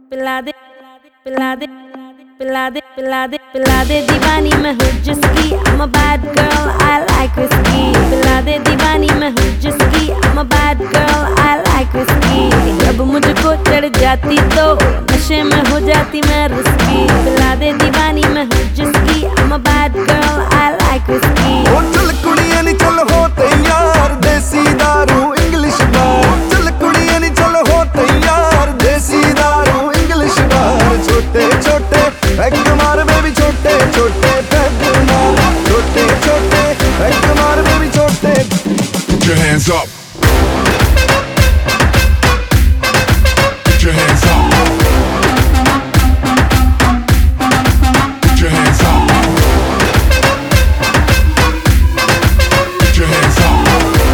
पिला दे पिला दे पिला दे पिला दे पिला दे दीवानी मैं हूँ जिसकी I'm a bad girl I like whiskey पिला दे दीवानी मैं हूँ जिसकी I'm a bad girl I like whiskey जब मुझको चढ़ जाती तो नशे में हो जाती मैं रिस्की पिला दे दीवानी मैं हूँ जिसकी I'm a bad girl I like whiskey ओ चल कुड़ियां नी चल हो तैयार देसी दारू इंग्लिश बार चल कुड़ियां नी चल हो तैयार देसी दारू इंग्लिश बार छोटे छोटे पैग मार बेबी छोटे छोटे पैग मार छोटे छोटे पैग मार बेबी छोटे Put your hands up. Put your hands up. Put your hands up. Put your hands up.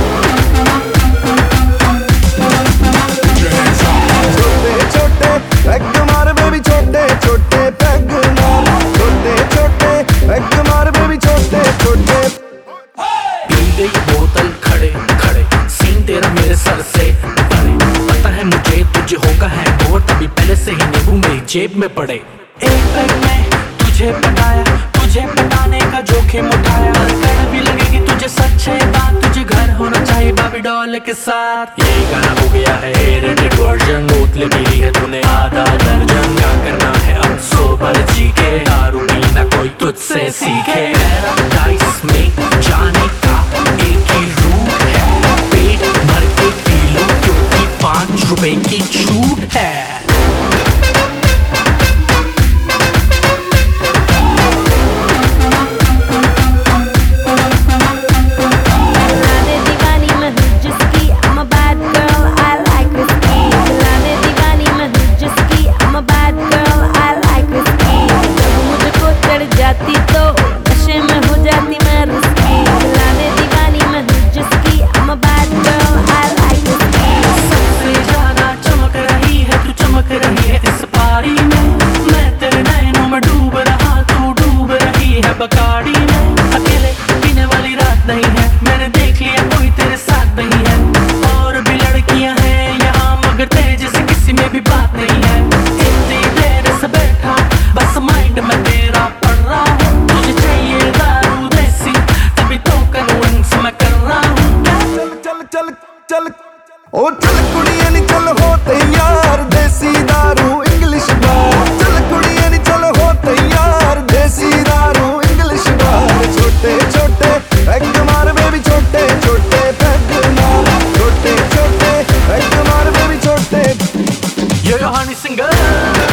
Put your hands up. छोटे छोटे पैग मार बेबी छोटे छोटे पैग मार छोटे छोटे पैग मार बेबी छोटे छोटे पी गई बोतल खड़े खड़े सीन तेरा मेरे सर से परे पता है मुझे तुझे होगा है और तभी पहले से ही नींबू मेरी जेब में पड़े एक पैग में तुझे पटाया तुझे पटाने का जोखिम उठाया कड़वी लगेगी तुझे सच्चे बात तुझे घर होना चाहिए बाबी डॉल के साथ ये गाना हो गया है रेटेड वर्जन बोतलें पी ली है तूने आधा दर्जन क्या करना है अब सोबर जी के दारू पीना कोई तुझसे सीखे पैराडाइज में जाने का एक ही रूट है पेट भर के पी लो क्योंकि 5 रुपए की छूट है बकाड़ी में अकेले पीने वाली रात नहीं है मैंने देख लिया कोई तेरे साथ नहीं है और भी लड़कियां हैं यहाँ मगर तेरे जैसे किसी में भी बात नहीं है इतनी देर से बैठा बस माइंड में तेरा पड़ रहा हूँ तुझे चाहिए दारू देसी तभी तो कन्विंस मैं कर रहा हूँ चल चल चल चल ओ चल कुड़ियां नी चल हो तैयार देसी दारू इंग्लिश बार चल कुड़ियां नी चल हो तैयार देसी दारू इंग्लिश बार छोटे छोटे पैग मार बेबी छोटे छोटे पैग मार छोटे छोटे पैग मार बेबी छोटे ये हनी सिंगर